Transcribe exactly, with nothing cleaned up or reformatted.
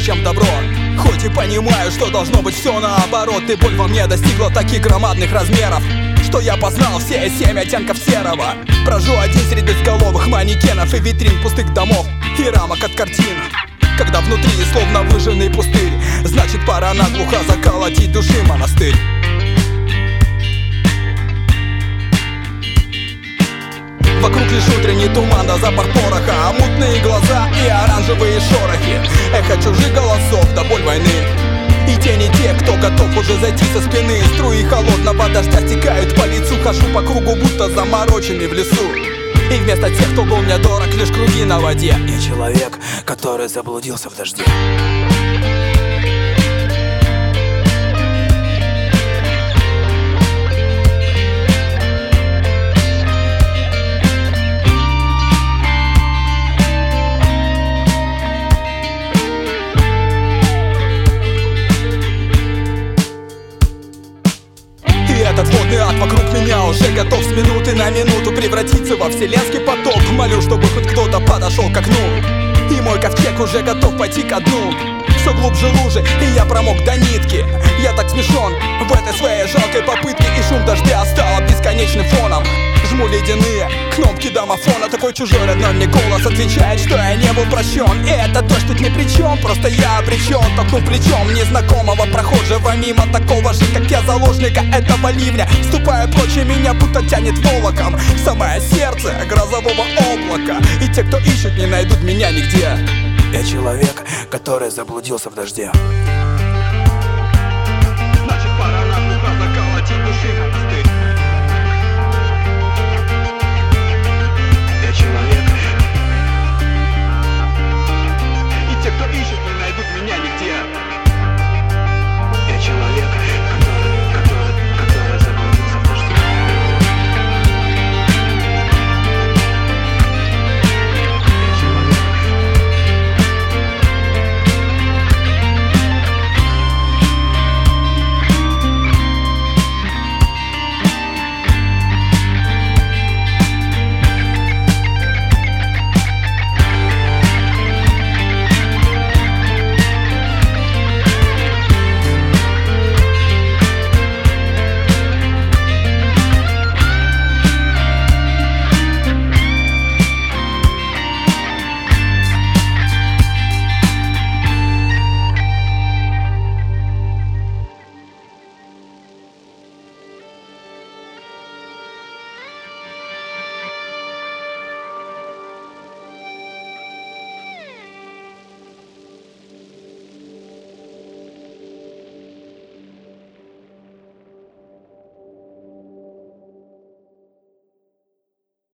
чем добро. Хоть и понимаю, что должно быть все наоборот, и боль во мне достигла таких громадных размеров, что я познал все семь оттенков серого. Брожу один среди безголовых манекенов и витрин пустых домов и рамок от картин. Когда внутри словно выжженный пустырь, значит пора наглухо заколотить души монастырь. Вокруг лишь утренний туман да запах пороха, а мутные глаза и оранжевые шорохи, эхо чужих голосов да боль войны. И тени тех, кто готов уже зайти со спины. Струи холодного дождя стекают по лицу. Хожу по кругу, будто замороченный в лесу. И вместо тех, кто был мне дорог, лишь круги на воде. Я человек, который заблудился в дожде. Этот водный ад вокруг меня уже готов с минуты на минуту превратиться во вселенский поток. Молю, чтобы хоть кто-то подошел к окну, и мой ковчег уже готов пойти ко дну. Все глубже лужи, и я промок до нитки. Я так смешон в этой своей жалкой попытке, и шум дождя стал бесконечным фоном. Жму ледяные кнопки домофона. Такой чужой родной мне голос отвечает, что я не был прощен. И это дождь тут ни при чем, просто я обречен. Толкнув плечом незнакомого прохожего мимо такого же, как я, заложника этого ливня. Ступая прочь, и меня будто тянет волоком в самое сердце грозового облака. И те, кто ищет, не найдут меня нигде. Я человек, который заблудился в дожде.